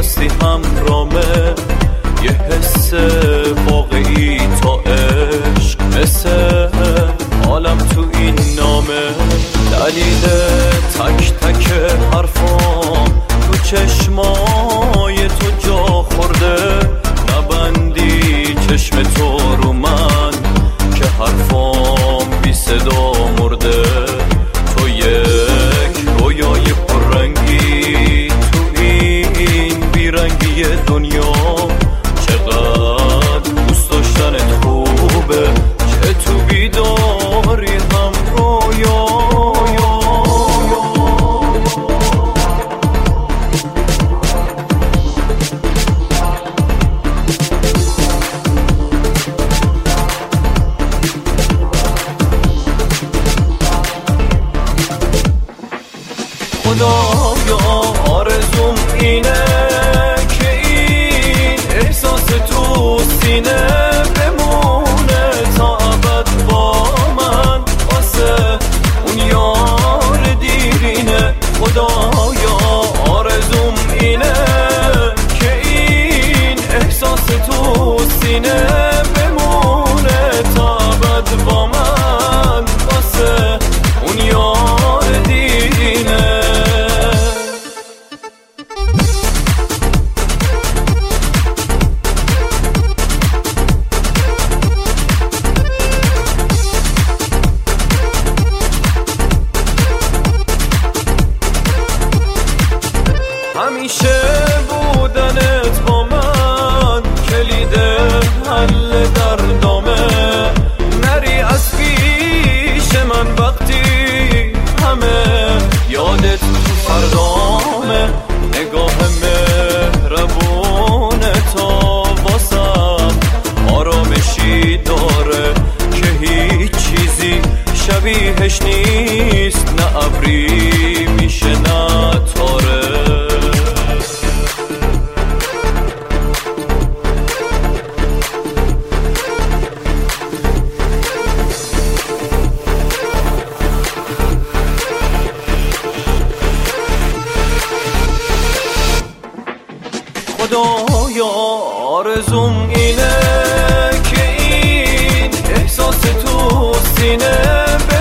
هستی همرامه، یه حس واقعی تا عشق مثل عالم تو این نامه. دلیل تک تک حرفام تو چشمای تو جا خورده، نبندی چشم تو رو من که حرفام بی صدا مرده. تو یک رویای پررنگی تو این بیرنگی دنیا، چقدر دوست داشتنت خوبه که تو بیداری هم رویا. خدایا آرزوم اینه که این احساس تو سینه بمونه تا ابد با من، واسه اون یار دیرینه. خدایا آرزوم اینه که این احساس تو سینه بمونه تا ابد با من، واسه اون یار دیرینه. همیشه بودنت با من کلید حل دردامه. نری از پیش من وقتی همه یادت تو فردامه. نگاه مهربون تا واسم آرامشی داره که هیچ چیزی شبیهش نیست، نه ابری میشه نه تاره. خدایا آرزوم اینه که این احساس تو سینه